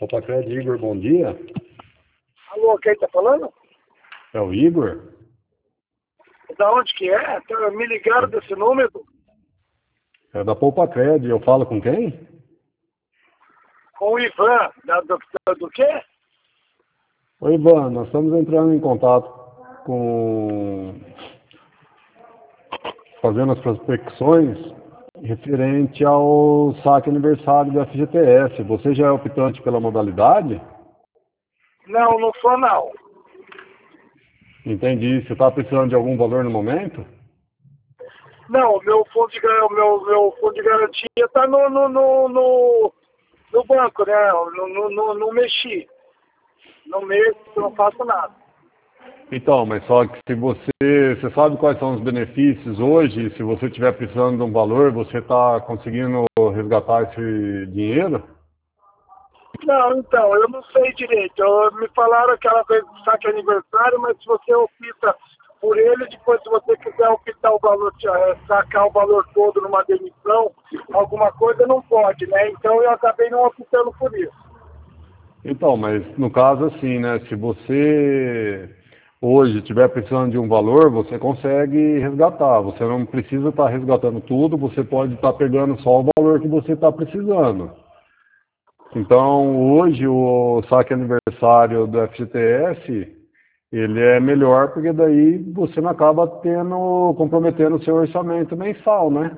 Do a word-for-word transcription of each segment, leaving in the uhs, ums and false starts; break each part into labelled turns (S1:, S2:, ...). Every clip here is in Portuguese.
S1: Popacred, Igor, bom dia.
S2: Alô, quem tá falando?
S1: É o Igor?
S2: Da onde que é? Tá- Me ligaram desse número?
S1: É da Popacred, eu falo com quem?
S2: Com o Ivan. Da, do, do, do quê?
S1: Oi, Ivan, nós estamos entrando em contato com... fazendo as prospecções referente ao saque aniversário do F G T S. Você já é optante pela modalidade?
S2: Não, não sou não.
S1: Entendi. Você está precisando de algum valor no momento?
S2: Não, o meu fundo de, gar- o meu, meu fundo de garantia tá no, no, no, no, no banco, né? Não, não, não, não mexi. No mês não faço nada.
S1: Então, mas só que se você, você sabe quais são os benefícios hoje, se você estiver precisando de um valor, você está conseguindo resgatar esse dinheiro?
S2: Não, então, eu não sei direito. Eu- me falaram aquela vez do saque aniversário, mas se você opta por ele, depois se você quiser optar o valor, eh, sacar o valor todo numa demissão, alguma coisa, não pode, né? Então eu acabei não optando por isso.
S1: Então, mas no caso assim, né, se você hoje estiver precisando de um valor, você consegue resgatar. Você não precisa estar resgatando tudo, você pode estar pegando só o valor que você está precisando. Então, hoje o saque aniversário do F G T S, ele é melhor porque daí você não acaba tendo, comprometendo o seu orçamento mensal, né?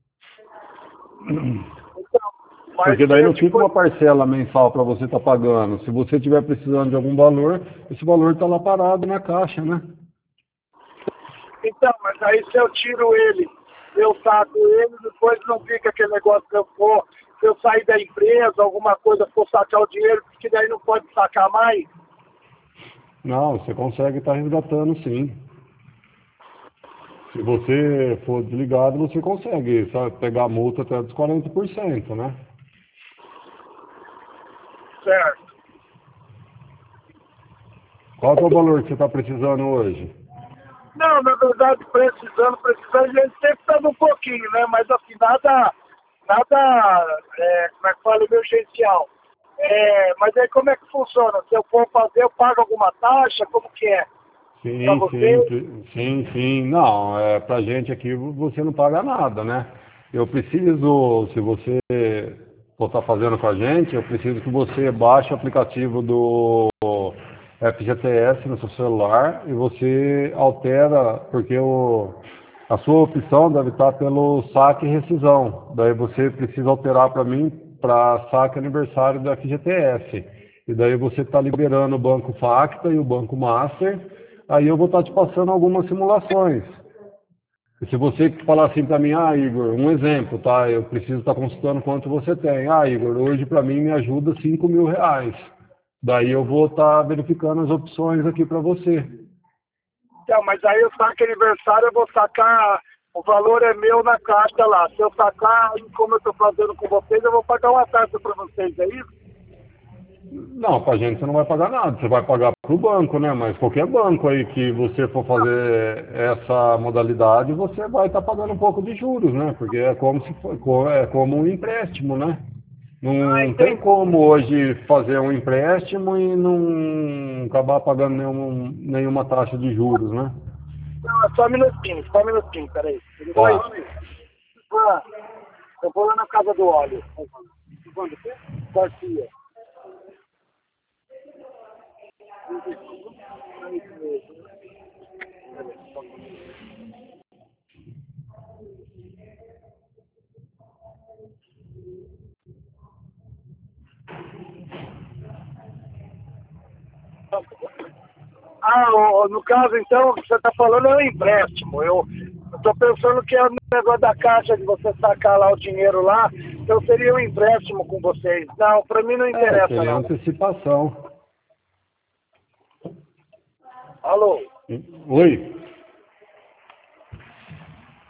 S2: Então, mas
S1: Porque daí
S2: eu
S1: não fica
S2: depois.
S1: uma parcela mensal para você estar pagando. Se você estiver precisando de algum valor, esse valor está lá parado na caixa, né?
S2: Então, mas aí se eu tiro ele, eu saco ele, depois não fica aquele negócio que eu for, se eu sair da empresa, alguma coisa, for sacar o dinheiro, porque daí não pode sacar mais.
S1: Não, você consegue estar resgatando sim. Se você for desligado, você consegue, sabe, pegar a multa até dos quarenta por cento, né?
S2: Certo.
S1: Qual que é o valor que você está precisando hoje?
S2: Não, na verdade, precisando, precisando, a gente sempre está um pouquinho, né? Mas assim, nada, nada, é, como é que fala, emergencial. É, mas aí como é que funciona? Se eu for fazer, eu pago alguma taxa? Como que é? Para
S1: Sim, sim,
S2: você?
S1: pre- sim, sim. Não, é, pra gente aqui você não paga nada, né? Eu preciso, se você for estar fazendo com a gente, eu preciso que você baixe o aplicativo do F G T S no seu celular e você altera, porque o, a sua opção deve estar pelo saque e rescisão. Daí você precisa alterar para mim para saque aniversário do F G T S. E daí você está liberando o banco Facta e o banco Master. Aí eu vou estar te passando algumas simulações. E se você falar assim para mim, ah, Igor, um exemplo, tá? Eu preciso estar consultando quanto você tem. Ah, Igor, hoje para mim me ajuda cinco mil reais. Daí eu vou estar verificando as opções aqui para você.
S2: Então, mas aí eu saco aniversário, eu vou sacar, o valor é meu na caixa lá. Se eu sacar, como eu estou fazendo com vocês, eu vou pagar uma taxa para vocês, é isso?
S1: Não, para a gente você não vai pagar nada, você vai pagar para o banco, né? Mas qualquer banco aí que você for fazer essa modalidade, você vai estar pagando um pouco de juros, né? Porque é como se for, co- é como um empréstimo, né?
S2: Ah,
S1: Não tem
S2: entendi.
S1: como hoje fazer um empréstimo e não acabar pagando nenhum, nenhuma taxa de juros, né?
S2: Não, é só um minutinho, só um minutinho, peraí. Ele vai.
S1: Tá.
S2: Ah, eu vou lá na casa do óleo. Quando? Garcia. Ah, o- no caso então, o que você está falando é um empréstimo. Eu estou pensando que é o negócio da caixa de você sacar lá o dinheiro lá, então seria um empréstimo com vocês. Não, para mim não
S1: É,
S2: interessa
S1: seria
S2: não.
S1: antecipação.
S2: Alô?
S1: Oi?